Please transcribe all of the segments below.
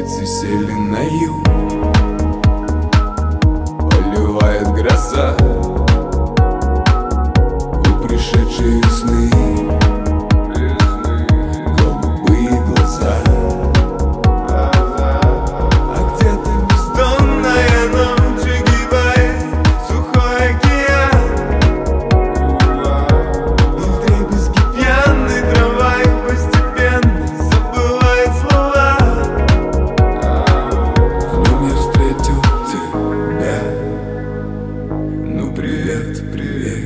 птицы сели на юг, поливает гроза у пришедшей весны. Голубые глаза. А где-то бездонная ночь огибает сухой океан, и вдребезги пьяной трамвай постепенно забывает слова. Днем я встретил тебя. Ну привет, привет.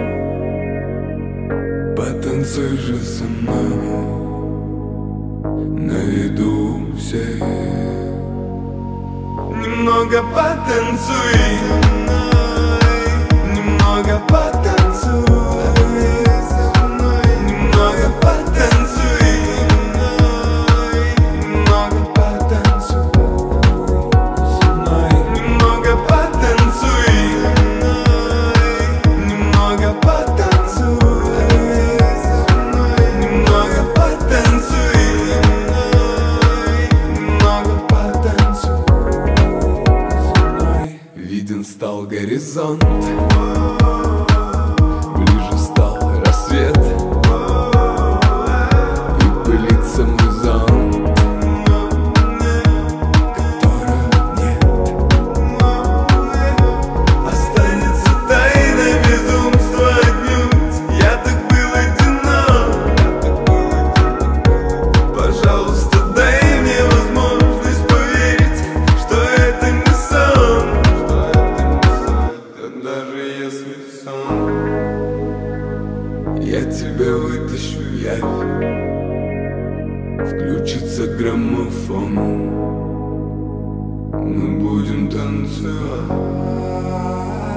Потанцуй же со мной на виду всех. Немного потанцуй со мной, немного потанцуй со мной, немного потанцуй со мной, немного потанцуй со мной, немного потанцуй со мной, немного потанцуй со мной, немного потанцуй со мной, немного потанцуй со мной. Виден стал горизонт, ближе стал рассвет, и пылится мой зонт, которого нет. Останется тайной безумства отнюдь. Я так был одинок. Пожалуйста, дай мне возможность поверить, что это не сон. Даже если сон, я тебя вытащу в явь. Включится граммофон, мы будем танцевать.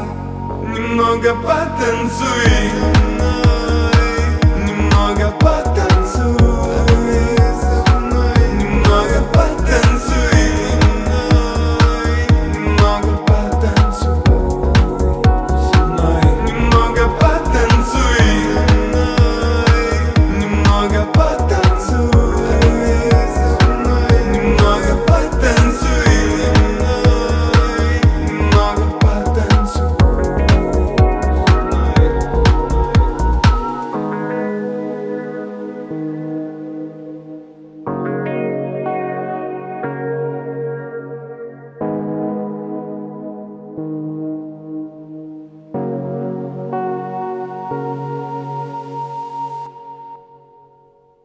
Немного потанцуй, немного потанцуй.